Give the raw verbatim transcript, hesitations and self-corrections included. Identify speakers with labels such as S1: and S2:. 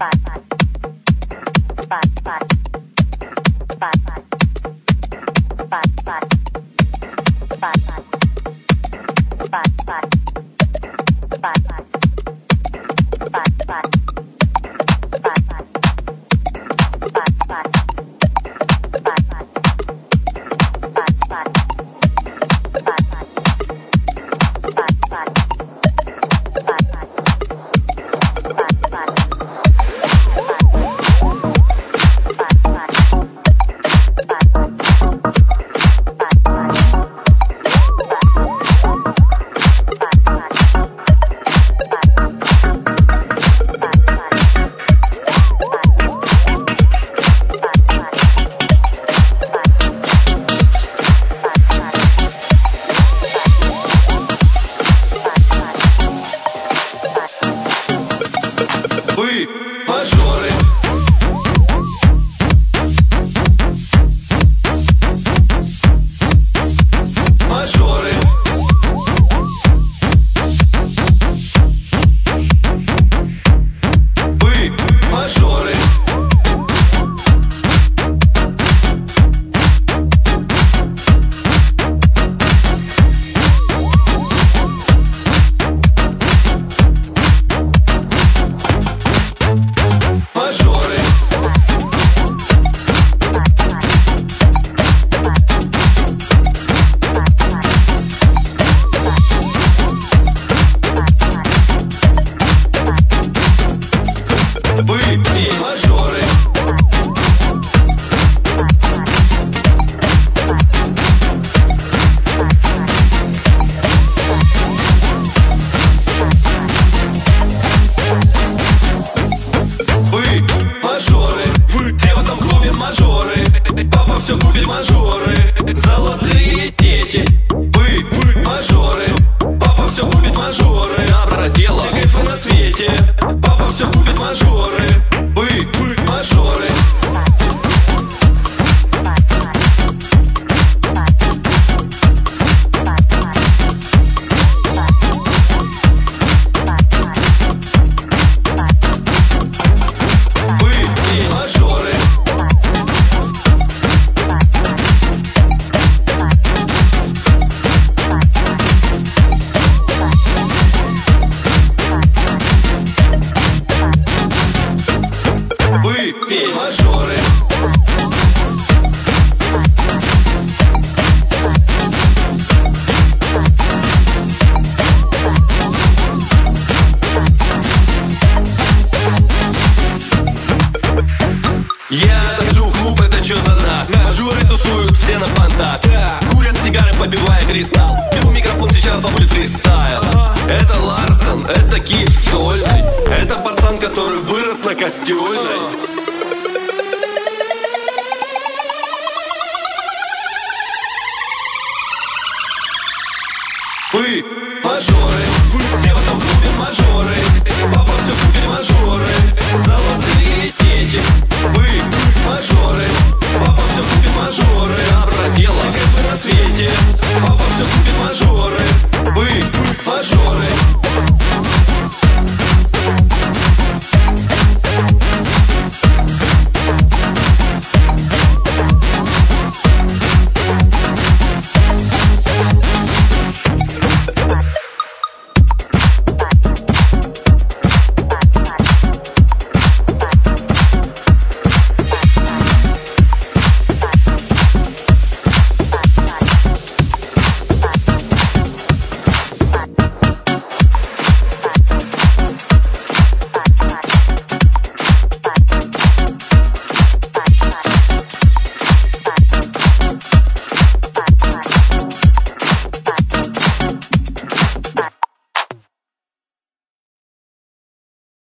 S1: Вы мажоры. Мажоры. Вы мажоры. Вы и мажоры. Вы мажоры. Вы где в этом клубе мажоры? Папа все купит мажоры. Золотые дети. Вы, вы мажоры. Папа все купит мажоры. Обратила все кайфы на свете. Папа все купит мажоры. Вы, вы мажоры. Вы и мажоры. Вы и мажоры. Я захожу в клуб, это чё за знак? Мажоры тусуют все на понтах. Курят сигары, побивая кристалл. Беру микрофон, сейчас вам будет фристайл. Это Ларсон, это Киев Стольный. Это пацан, который вырос на Костюльной.